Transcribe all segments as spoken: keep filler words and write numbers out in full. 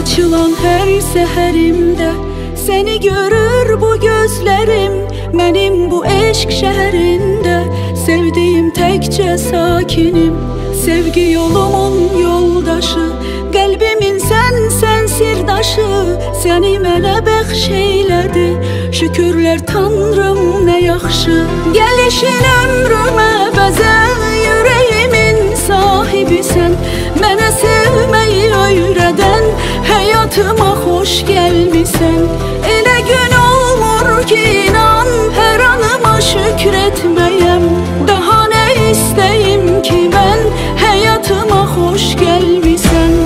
Açılan her səhərimdə səni görür bu gözlərim. Mənim bu eşq şəhərində sevdiyim təkcə sakinim. Sevgi yolumun yoldaşı, qəlbimin sən, sən sirdaşı. Səni mənə bəxş eylədi, şükürlər Tanrım nə yaxşı. Gəlişin ömrümə bəzən, yüreğimin sahibisən. Mənə sevməyi öyrədən, həyatıma xoş gəlmisən. Elə gün olmur ki inan, hər anıma şükür etməyəm. Daha nə istəyim ki mən, həyatıma xoş gəlmisən.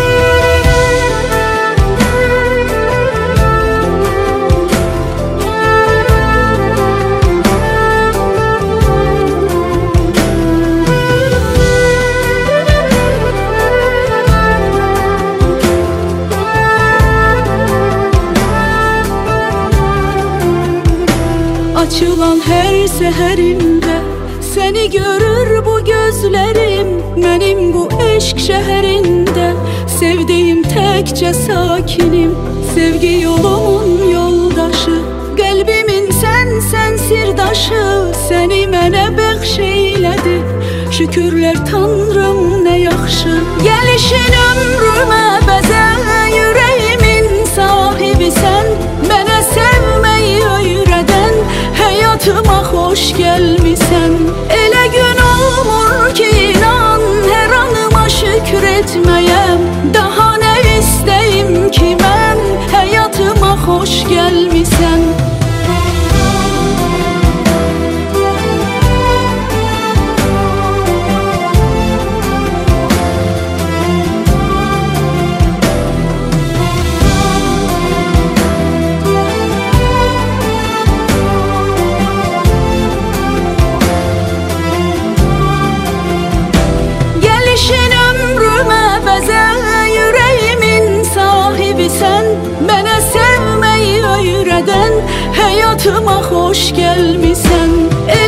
Açılan hər səhərimdə səni görür bu gözlərim. Mənim bu eşq şəhərində sevdiyim təkcə sakinim. Sevgi yolumun yoldaşı, qəlbimin sən, sən sirdaşı. Səni mənə bəxş eylədi, şükürlər Tanrım nə yaxşı. Gəlişin ömrümə bəzən, yüreğimin sahibisən. Mənə sevməyi öyrədən, həyatıma xoş gəlmisən. Elə gün olmur ki inan, hər anıma şükür etməyəm. Daha nə istəyim ki mən, həyatıma xoş gəlmisən. Mənə sevməyi öyrədən, həyatıma xoş gəlmisən.